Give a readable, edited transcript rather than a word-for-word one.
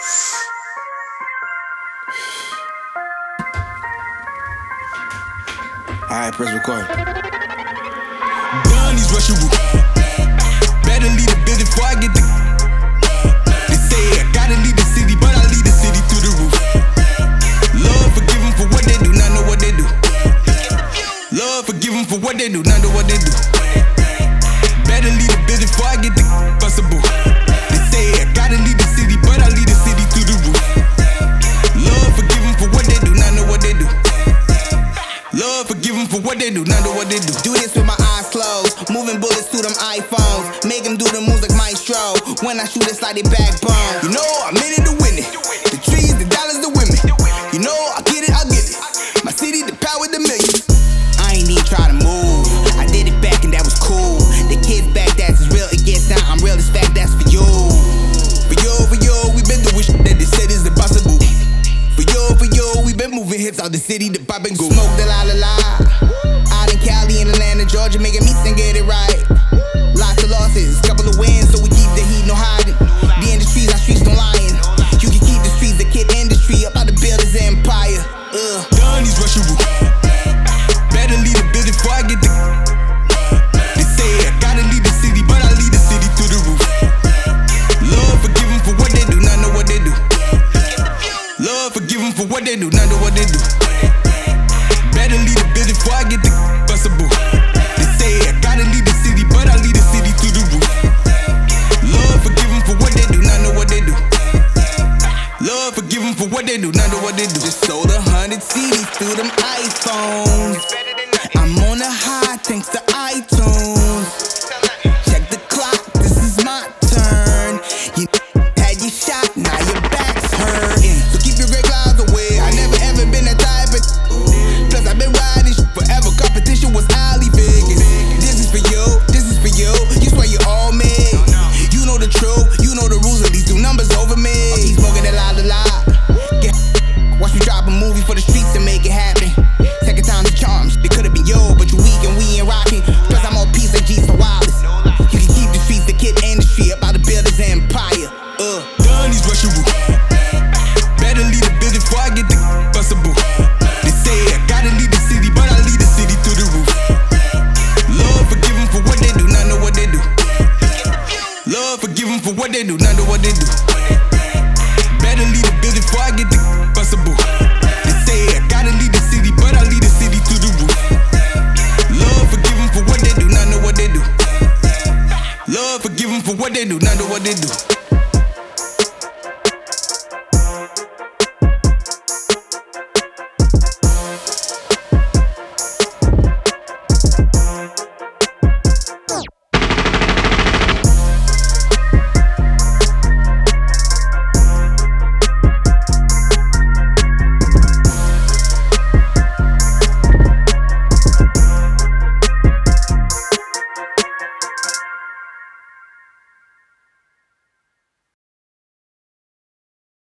Alright, press record. Gun these Russian roots. Better leave the building before I get the. They say I gotta leave the city, but I leave the city through the roof. Lord forgive them for what they do, not know what they do. Lord forgive them for what they do, not know what they do. Better leave the building before I get the bustable. They say I gotta leave the city, but I leave the city through the roof. Lord forgive them for what they do, not know what they do. Lord forgive them for what they do, not know what they do. Do this with my eyes closed, moving bullets through them iPhones. Make them do the moves like Maestro. When I shoot, it's like they backbone. You know I'm in it to win it. The trees, the dollars, the women. You know I get it, I'll get it. My city, the power, the millions. I ain't even try to move. I did it back and that was cool. The kids back, that's as real it gets down. I'm real as fact, that's for you. For you, we been doing shit that they said is impossible. For you, we been moving hits out the city to pop and go. Smoke the la la la. Out in Cali and Atlanta, Georgia, making me and get it right. Lots of losses, couple of wins, so we keep the heat, no hiding. The industries, our streets, no lying. You can keep the streets, the kid industry, up out the builders empire. Gun these Russian roots. Better leave the building before I get the. They say I gotta leave the city, but I leave the city through the roof. Lord forgive them for what they do, not know what they do. Lord forgive them for what they do, not know what they do. Better leave the building before I get the bustable. They say I gotta leave the city, but I leave the city through the roof. Lord forgive them for what they do, not know what they do. Lord forgive them for what they do, not know what they do. Just sold 100 CDs through them iPhones. I'm on a high thanks to iTunes. Check the clock, this is my turn. You had your shot, now your back's hurting. So keep your gray clouds away. I never ever been that type of. Plus I've been riding forever. Competition was Ali Vegas. This is for you, this is for you. You swear you all made. You know the truth, you know the rules of these two numbers over me. Keep smoking that la la la. Watch me drop a movie for the streets and make it happen. Second time the charms, it could've been you, but you weak and we ain't rocking. Plus I'm on peace like G's for Wallace. You can keep the streets, the kid industry, about to build his empire. Gun these Russian roots. Better leave the building before I get the bustable. They say I gotta leave the city, but I leave the city through the roof. Lord forgive them for what they do, not know what they do. Lord forgive them for what they do, not know what they do. Better leave the building before I get the bustable. They say I gotta leave the city, but I leave the city through the roof. Lord forgive them for what they do, not know what they do. Lord forgive them for what they do, not know what they do.